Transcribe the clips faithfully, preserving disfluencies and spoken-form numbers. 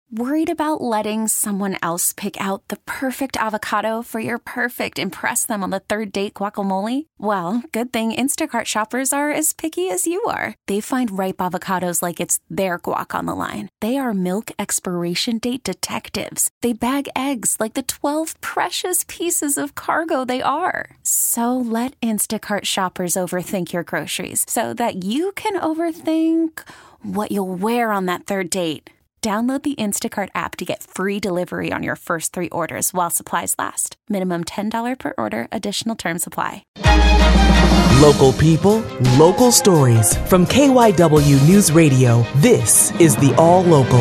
Worried about letting someone else pick out the perfect avocado for your perfect impress them on the third date guacamole? Well, good thing Instacart shoppers are as picky as you are. They find ripe avocados like it's their guac on the line. They are milk expiration date detectives. They bag eggs like the twelve precious pieces of cargo they are. So let Instacart shoppers overthink your groceries so that you can overthink what you'll wear on that third date. Download the Instacart app to get free delivery on your first three orders while supplies last. Minimum ten dollars per order. Additional terms apply. Local people, local stories. From K Y W News Radio, this is the All Local.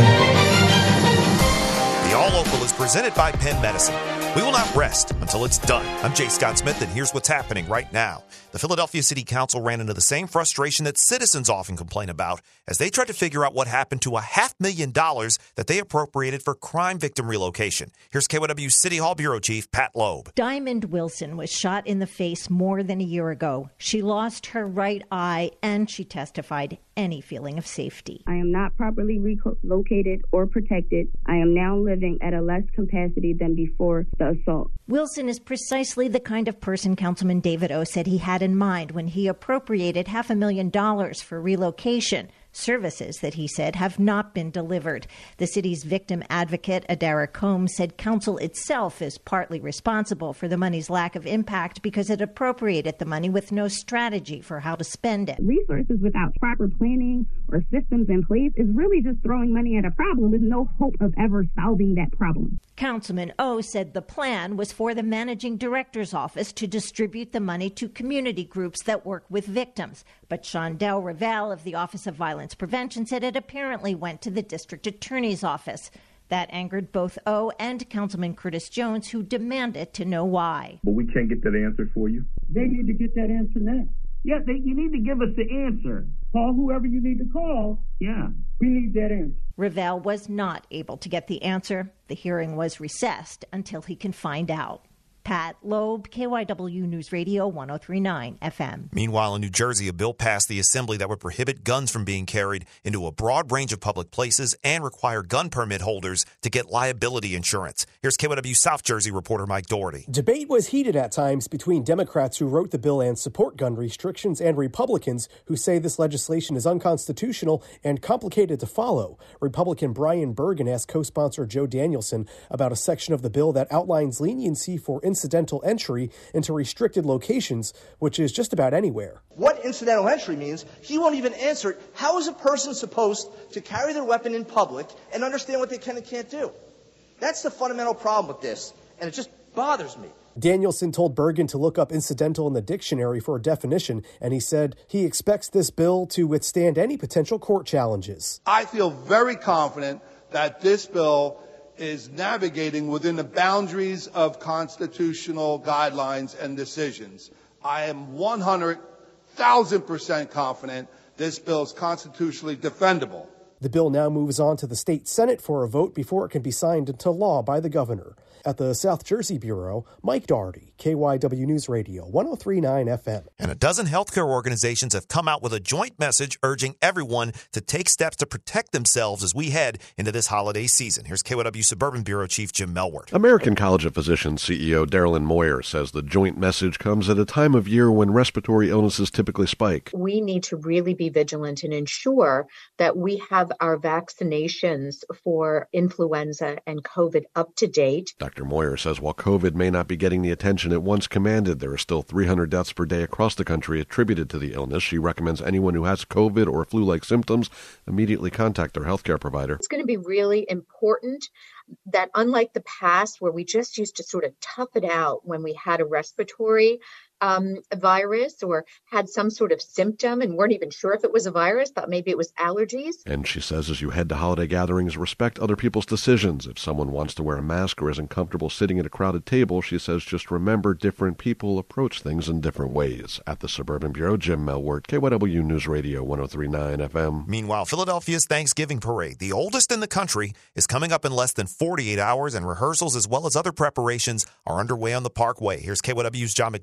The All Local is presented by Penn Medicine. We will not rest until it's done. I'm Jay Scott Smith, and here's what's happening right now. The Philadelphia City Council ran into the same frustration that citizens often complain about as they tried to figure out what happened to a half million dollars that they appropriated for crime victim relocation. Here's K Y W City Hall Bureau Chief Pat Loeb. Diamond Wilson was shot in the face more than a year ago. She lost her right eye, and she testified any feeling of safety. I am not properly relocated or protected. I am now living at a less capacity than before the assault. Wilson is precisely the kind of person Councilman David O said he had in mind when he appropriated half a million dollars for relocation. Services that he said have not been delivered. The city's victim advocate, Adara Combs, said council itself is partly responsible for the money's lack of impact because it appropriated the money with no strategy for how to spend it. Resources without proper planning or systems in place is really just throwing money at a problem with no hope of ever solving that problem. Councilman O said the plan was for the managing director's office to distribute the money to community groups that work with victims. But Shondell Ravel of the Office of Violence Prevention said it apparently went to the district attorney's office. That angered both O and Councilman Curtis Jones, who demanded to know why. But we can't get that answer for you. They need to get that answer now. Yeah, they, you need to give us the answer. Call whoever you need to call. Yeah, we need that answer. Ravel was not able to get the answer. The hearing was recessed until he can find out. Pat Loeb, K Y W News Radio, one oh three point nine F M. Meanwhile, in New Jersey, a bill passed the Assembly that would prohibit guns from being carried into a broad range of public places and require gun permit holders to get liability insurance. Here's K Y W South Jersey reporter Mike Doherty. Debate was heated at times between Democrats who wrote the bill and support gun restrictions and Republicans who say this legislation is unconstitutional and complicated to follow. Republican Brian Bergen asked co-sponsor Joe Danielson about a section of the bill that outlines leniency for incidental entry into restricted locations, which is just about anywhere. What incidental entry means, he won't even answer it. How is a person supposed to carry their weapon in public and understand what they can and can't do? That's the fundamental problem with this, and it just bothers me. Danielson told Bergen to look up incidental in the dictionary for a definition, and he said he expects this bill to withstand any potential court challenges. I feel very confident that this bill is navigating within the boundaries of constitutional guidelines and decisions. I am one hundred thousand percent confident this bill is constitutionally defendable. The bill now moves on to the state Senate for a vote before it can be signed into law by the governor. At the South Jersey Bureau, Mike Doherty, K Y W News Radio, one oh three point nine F M. And a dozen healthcare organizations have come out with a joint message urging everyone to take steps to protect themselves as we head into this holiday season. Here's K Y W Suburban Bureau Chief Jim Melwart. American College of Physicians C E O Darylyn Moyer says the joint message comes at a time of year when respiratory illnesses typically spike. We need to really be vigilant and ensure that we have our vaccinations for influenza and COVID up to date. Doctor Moyer says while COVID may not be getting the attention it once commanded, there are still three hundred deaths per day across the country attributed to the illness. She recommends anyone who has COVID or flu-like symptoms immediately contact their healthcare provider. It's going to be really important that unlike the past where we just used to sort of tough it out when we had a respiratory um, virus or had some sort of symptom and weren't even sure if it was a virus, thought maybe it was allergies. And she says as you head to holiday gatherings, respect other people's decisions. If someone wants to wear a mask or isn't comfortable sitting at a crowded table, she says just remember different people approach things in different ways. At the Suburban Bureau, Jim Melwart, K Y W News Radio, one oh three point nine F M. Meanwhile, Philadelphia's Thanksgiving Parade, the oldest in the country, is coming up in less than forty-eight hours, and rehearsals as well as other preparations are underway on the Parkway. Here's K Y W's John McDevitt.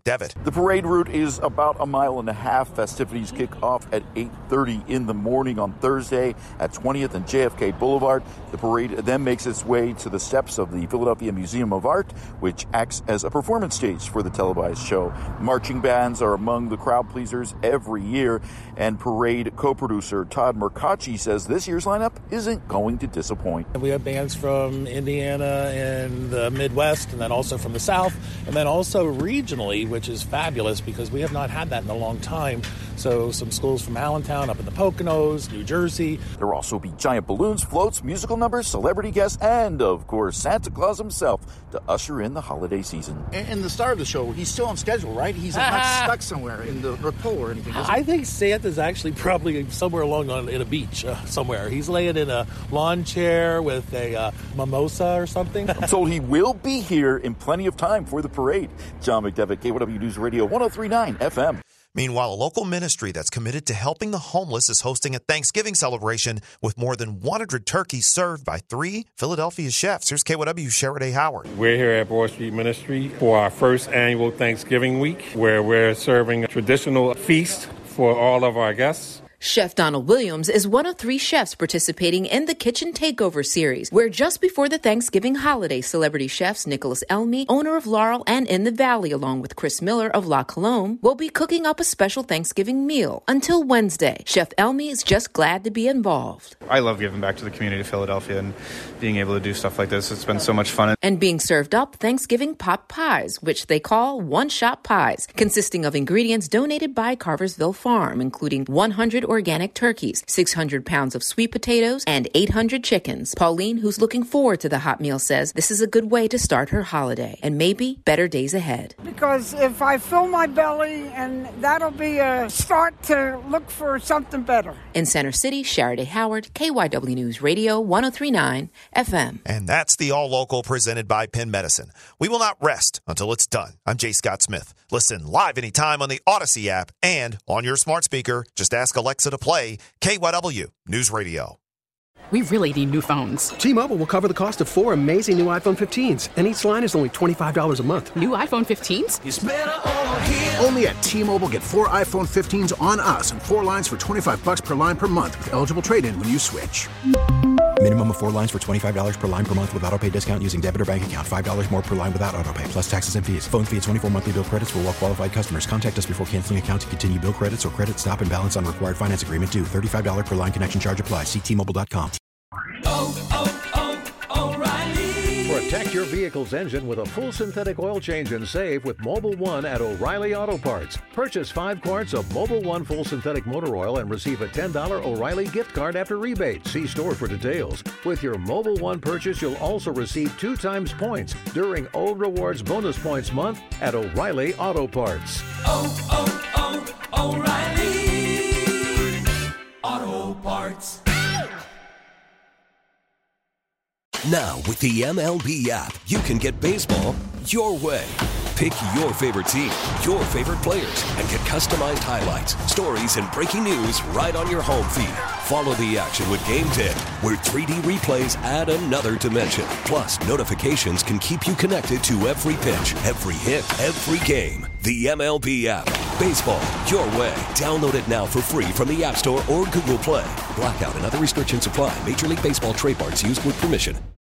The parade route is about a mile and a half. Festivities kick off at eight thirty in the morning on Thursday at twentieth and J F K Boulevard. The parade then makes its way to the steps of the Philadelphia Museum of Art, which acts as a performance stage for the televised show. Marching bands are among the crowd pleasers every year, and parade co-producer Todd Mercacci says this year's lineup isn't going to disappoint. We have bands from Indiana and the Midwest, and then also from the South, and then also regionally, which is fabulous because we have not had that in a long time. So some schools from Allentown, up in the Poconos, New Jersey. There will also be giant balloons, floats, musical numbers, celebrity guests, and, of course, Santa Claus himself to usher in the holiday season. And, and the star of the show, he's still on schedule, right? He's not stuck somewhere in the North Pole or anything, is he? I think Santa's actually probably somewhere along on in a beach uh, somewhere. He's laying in a lawn chair with a uh, mimosa or something. I'm told he will be here in plenty of time for the parade. John McDevitt, K Y W News Radio, one oh three point nine F M. Meanwhile, a local ministry that's committed to helping the homeless is hosting a Thanksgiving celebration with more than one hundred turkeys served by three Philadelphia chefs. Here's K Y W's Sheridan Howard. We're here at Broad Street Ministry for our first annual Thanksgiving week, where we're serving a traditional feast for all of our guests. Chef Donald Williams is one of three chefs participating in the Kitchen Takeover series, where just before the Thanksgiving holiday, celebrity chefs Nicholas Elmy, owner of Laurel and In the Valley, along with Chris Miller of La Colombe, will be cooking up a special Thanksgiving meal. Until Wednesday, Chef Elmy is just glad to be involved. I love giving back to the community of Philadelphia and being able to do stuff like this. It's been so much fun. And being served up Thanksgiving pot pies, which they call one-shot pies, consisting of ingredients donated by Carversville Farm, including one hundred organic turkeys, six hundred pounds of sweet potatoes, and eight hundred chickens. Pauline, who's looking forward to the hot meal, says this is a good way to start her holiday and maybe better days ahead. Because if I fill my belly, and that'll be a start to look for something better. In Center City, Sheridan Howard, K Y W News Radio, one oh three point nine F M. And that's the All Local presented by Penn Medicine. We will not rest until it's done. I'm J. Scott Smith. Listen live anytime on the Odyssey app and on your smart speaker. Just ask Alexa to play K Y W News Radio. We really need new phones. T-Mobile will cover the cost of four amazing new iPhone fifteens, and each line is only twenty-five dollars a month. New iPhone fifteens? It's better over here. Only at T-Mobile, get four iPhone fifteens on us and four lines for twenty-five dollars per line per month with eligible trade-in when you switch. Minimum of four lines for twenty-five dollars per line per month with autopay discount using debit or bank account. five dollars more per line without autopay, plus taxes and fees. Phone fee at twenty-four monthly bill credits for well-qualified customers. Contact us before canceling account to continue bill credits or credit stop and balance on required finance agreement due. thirty-five dollars per line connection charge applies. See T Mobile dot com. Oh, oh, oh, O'Reilly. Protect your vehicle's engine with a full synthetic oil change and save with Mobil one at O'Reilly Auto Parts. Purchase five quarts of Mobil one full synthetic motor oil and receive a ten dollars O'Reilly gift card after rebate. See store for details. With your Mobil one purchase, you'll also receive two times points during O Rewards Bonus Points Month at O'Reilly Auto Parts. Oh, oh, oh, O'Reilly Auto Parts. Now, with the M L B app, you can get baseball your way. Pick your favorite team, your favorite players, and get customized highlights, stories, and breaking news right on your home feed. Follow the action with Game Day, where three D replays add another dimension. Plus, notifications can keep you connected to every pitch, every hit, every game. The M L B app. Baseball your way. Download it now for free from the App Store or Google Play. Blackout and other restrictions apply. Major League Baseball trademarks used with permission.